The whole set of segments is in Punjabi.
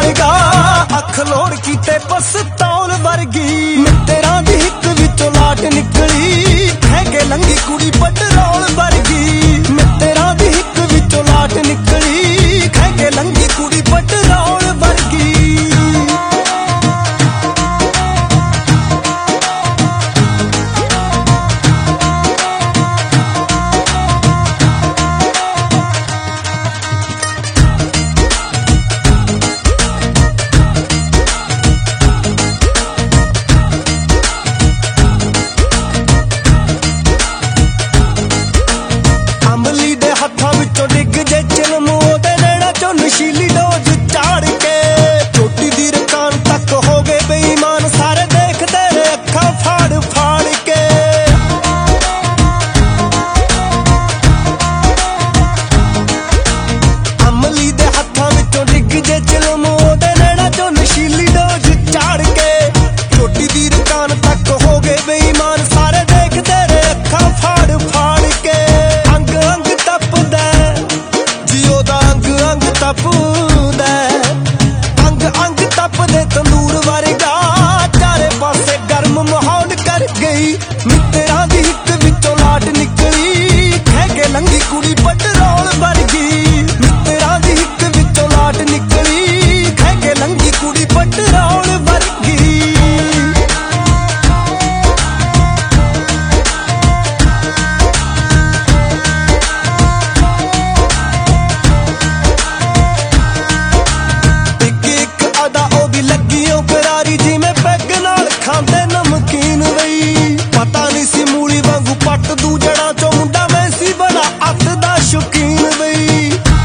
ਵਰਗਾ ਅੱਖ ਲੋੜ ਕੀਤੇ ਪਸਤੌਲ ਵਰਗੀ ਮਿੱਤਰਾਂ ਦੀ ਹਿੱਕ ਵਿੱਚੋਂ ਲਾਟ ਨਿਕਲੀ ਹੈ ਕੇ ਲੰਗੀ ਕੁੜੀ ਪੈਟਰੋਲ ਵਰਗੀ ਮਿੱਤਰਾਂ ਦੀ ਹਿੱਕ ਵਿੱਚੋਂ ਲਾਟ ਨਿਕਲੀ ਹੈ ਕੇ ਲੰਗੀ ਕੁੜੀ ਪੈਟਰੋਲ ਵਰਗੀ ਹੱਥਾਂ ਵਿੱਚੋਂ ਡਿੱਗ ਜੇ ਚਿਲਮ ਉਹਦੇ ਨੈਣਾ ਚੋਂ ਨਸ਼ੀਲੀ ਡੋਜ਼ ਝਾੜ ਕੇ ਚੋਟੀ ਦੀ ਰਕਾਨ ਤੱਕ ਹੋ ਗਏ ਬੇਈਮਾਨ ਸਾਰੇ ਦੇਖਦੇ ਨੇ ਅੱਖਾਂ ਫਾੜ ਫਾੜ ਕੇ ਅਮਲੀ ਦੇ ਹੱਥਾਂ ਵਿੱਚੋਂ ਡਿੱਗ ਜੇ ਚਿਲਮ ਉਹਦੇ ਨੈਣਾ ਚੋਂ ਨਸ਼ੀਲੀ ਡੋਜ਼ ਝਾੜ ਕੇ ਚੋਟੀ ਦੀ ਰਕਾਨ ਤੱਕ ਹੋ ਗਏ ਬੇਈਮਾਨ ਸਾਰੇ ਦੇਖਦੇ ਨੇ ਅੱਖਾਂ ਫਾੜ ਫਾੜ ਕੇ ਅੰਗ ਅੰਗ ਤਪਦਾ ਅੰਗ ਅੰਗ ਤਪਦੇ ਤੰਦੂਰ ਵਰਗਾ ਚਾਰੇ ਪਾਸੇ ਗਰਮ ਮਾਹੌਲ ਕਰ ਗਈ ਮਿੱਤਰਾਂ ਦੀ ਹਿੱਕ ਵਿੱਚੋਂ ਲਾਟ ਨਿਕਲੀ ਹੈ ਕੇ ਲੰਗੀ ਕੁੜੀ ਪੈਟਰੋਲ ਵਰਗੀ ਮਿੱਤਰਾਂ ਦੀ ਹਿੱਕ ਵਿੱਚੋਂ ਲਾਟ ਨਿਕਲੀ ਹੈ ਕੇ ਲੰਗੀ ਕੁੜੀ ਪੈਟਰੋਲ ਵਰਗੀ ਜਿਵੇਂ ਪੈਗ ਨਾਲ ਖਾਂਦੇ ਨਮਕੀਨ ਵਈ ਪਤਾ ਨਹੀਂ ਸੀ ਮੂਲੀ ਵਾਂਗੂ ਪੱਟ ਦੂ ਜੜਾਂ ਚੋਂ ਮੁੰਡਾ ਮੈਂ ਸੀ ਬੜਾ ਅੱਤ ਦਾ ਸ਼ੌਕੀਨ ਵਈ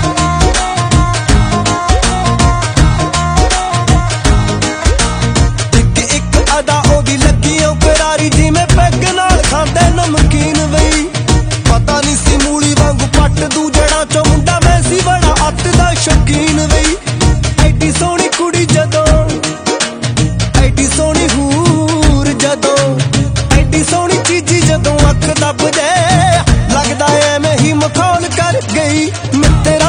ਇੱਕ ਇੱਕ ਅਦਾ ਉਹਦੀ ਲੱਗੀ ਓ ਕਰਾਰੀ ਜਿਵੇਂ ਪੈਗ ਨਾਲ ਖਾਂਦੇ ਨਮਕੀਨ ਵਈ ਪਤਾ ਨਹੀਂ ਸੀ ਮੂਲੀ ਵਾਂਗੂ ਪੱਟ ਦੂ ਜੜਾਂ ਚੋਂ ਮੁੰਡਾ ਮੈਂ ਸੀ ਬੜਾ ਅੱਤ ਦਾ ਸ਼ੌਕੀਨ ਵਈ ਐਡੀ ਸੋਹਣੀ ਕੁੜੀ ਜਦੋਂ ਐਡੀ ਸੋਹਣੀ ਹੂਰ ਜਦੋਂ ਐਡੀ ਸੋਹਣੀ ਚੀਜ਼ੀ ਜਦੋਂ ਅੱਖ ਦੱਬ ਜੇ ਲੱਗਦਾ ਐਵੇਂ ਹੀ ਮਖੌਲ ਕਰ ਗਈ ਮਿੱਤਰਾ